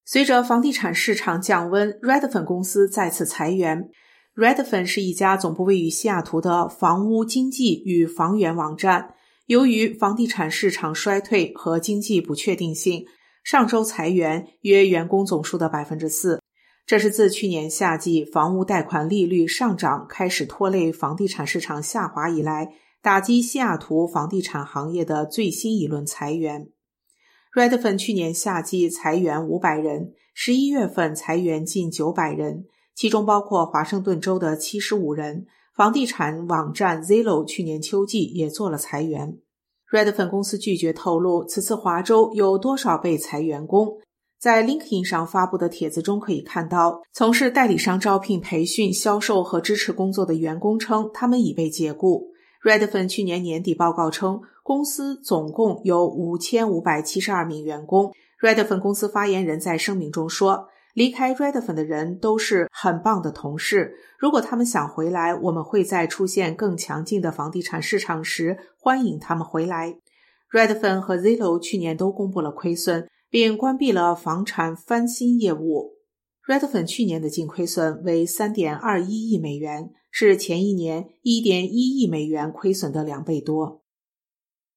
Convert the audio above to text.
随着房地产市场降温， Redfin 公司再次裁员。Redfin 是一家总部位于西雅图的房屋经纪与房源网站。由于房地产市场衰退和经济不确定性，上周裁员约员工总数的 4%。这是自去年夏季房屋贷款利率上涨开始拖累房地产市场下滑以来，打击西雅图房地产行业的最新一轮裁员。Redfin 去年夏季裁员500人，11月份裁员近900人，其中包括华盛顿州的75人。房地产网站 Zillow 去年秋季也做了裁员。Redfin 公司拒绝透露此次华州有多少被裁员工。在 LinkedIn 上发布的帖子中可以看到，从事代理商招聘、培训、销售和支持工作的员工称他们已被解雇。Redfin 去年年底报告称，公司总共有5572名员工。Redfin 公司发言人在声明中说，离开 Redfin 的人都是很棒的同事，如果他们想回来，我们会在出现更强劲的房地产市场时欢迎他们回来。Redfin 和 Zillow 去年都公布了亏损，并关闭了房产翻新业务。Redfin 去年的净亏损为 3.21 亿美元，是前一年 1.1 亿美元亏损的2倍多。